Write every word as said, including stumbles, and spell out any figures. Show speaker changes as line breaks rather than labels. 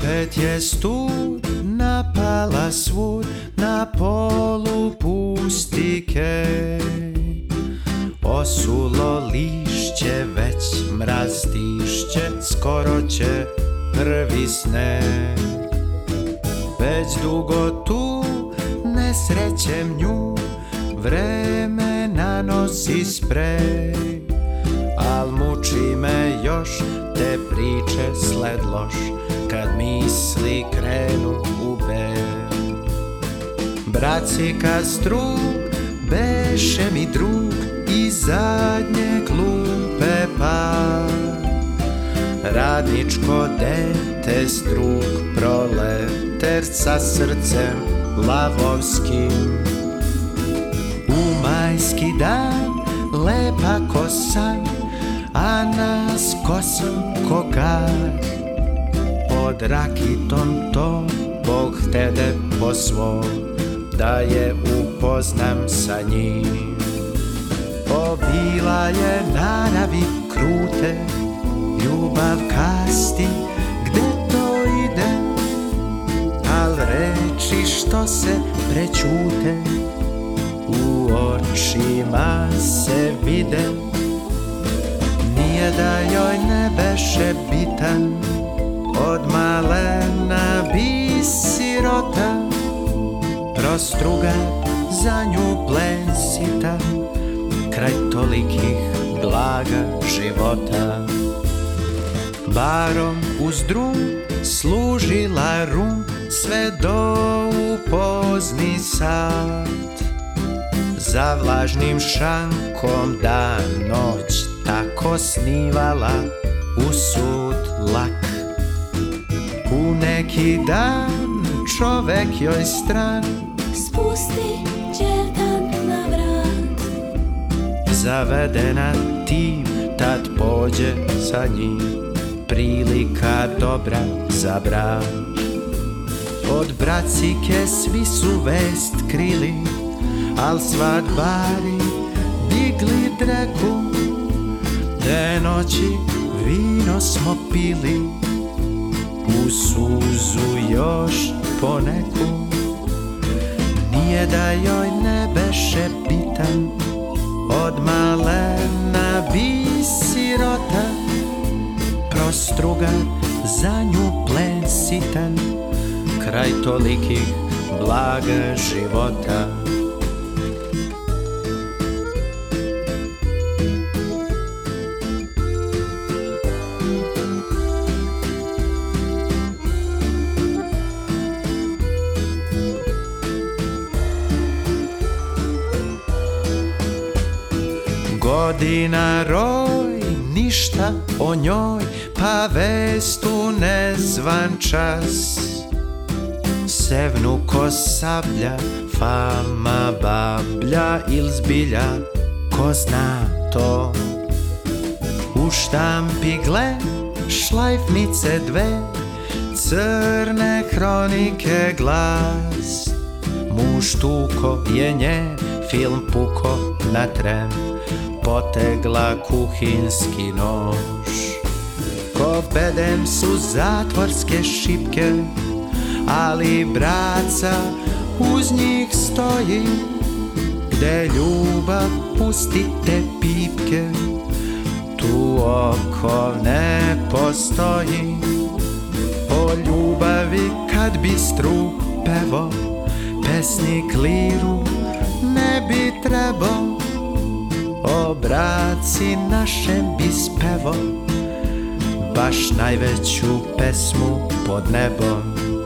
Opet je stud napala svud na polu pustike. Osulo lišće, već mraz tišće, skoro će prvi sneg. Već dugo tu nesrećem nju, vreme nanosi spreg. Al muči me još te priče sled loš, kad misli krenu u beg. Bracika strug beše mi drug i zadnje klupe par. Radničko dete strug proleter sa srcem lavovskim. U majski dan lepa kosa, a nas kosom kogar. Pod rakitom to Bog htede po svom, da je upoznam sa njim. Obila je naravi krute, ljubav kasti gde to ide. Al reči što se prećute, u očima se vide. Nije da joj ne beše bitan, od malena bi sirota. Prostruga za nju plen sitan, kraj tolikih blaga života. Barom uz drum služila rum, sve do u pozni sat. Za vlažnim šankom dan noć tako snivala usud lak. U neki dan čovek joj stran
spusti đevdan na vrat.
Zavedena tim tad pođe sa njim, prilika dobra za brak. Od bracike svi su vest krili, al svadbari digli dreku. Te noći vino smo pili, u suzu još poneku. Nije da joj ne beše bitan, od malena bi sirota. Prostruga za nju plen sitan, kraj tolikih blaga života. Godina roj, ništa o njoj, pa vestu nezvan čas. Sevnu ko sablja, fama bablja, il zbilja, ko zna to. U štampi gle, šlajfnice dve, crne hronike glas. Muž tuko je njen, film puko na tren, potegla kuhinski nož. Ko bedem su zatvorske šipke, ali braca uz njih stoji. Gde ljubav pustite pipke, tu oko ne postoji. O ljubavi kad bi strug pevo, pesnik liru ne bi trebao. O braci našem bi spevo, baš najveću pesmu pod nebom.